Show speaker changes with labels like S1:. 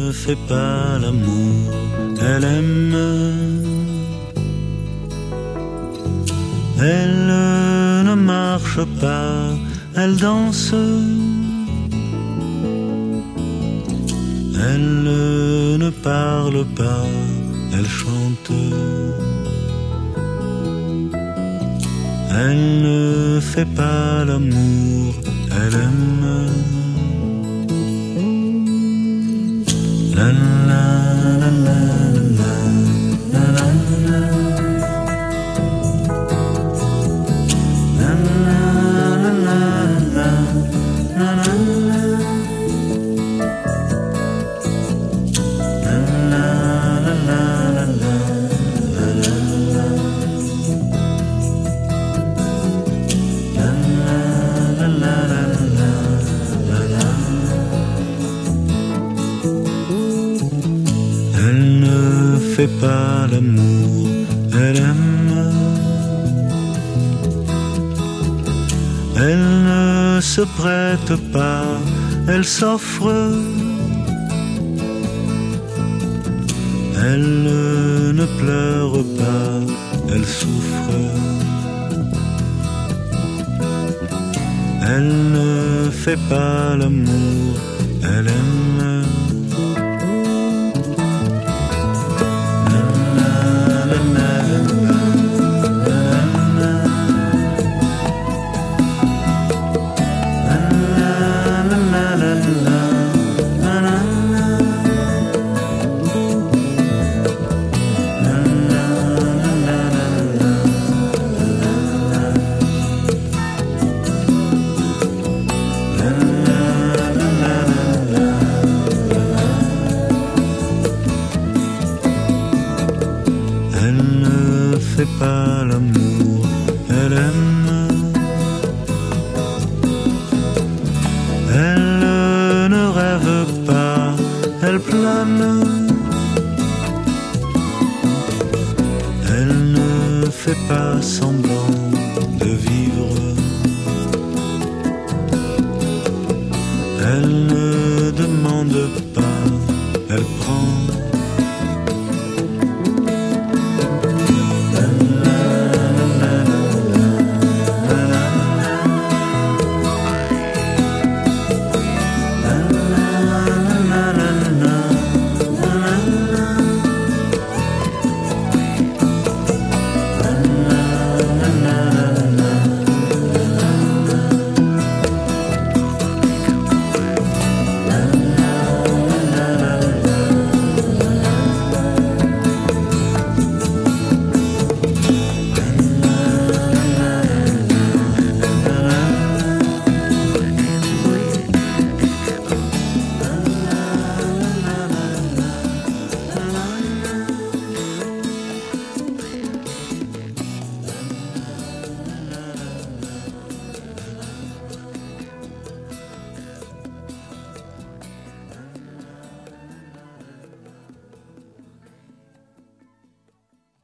S1: ne fait pas l'amour, elle aime. Elle ne marche pas, elle danse. Elle ne parle pas, elle chante. Elle ne fait pas l'amour, elle aime. La la la la la la la la. La la la la la la la la. Elle ne fait pas l'amour, elle aime. Elle ne se prête pas, elle s'offre. Elle ne pleure pas, elle souffre. Elle ne fait pas l'amour, elle aime. Elle ne fait pas l'amour, elle aime. Elle ne rêve pas, elle plane. Elle ne fait pas semblant de vivre. Elle ne demande pas, elle prend.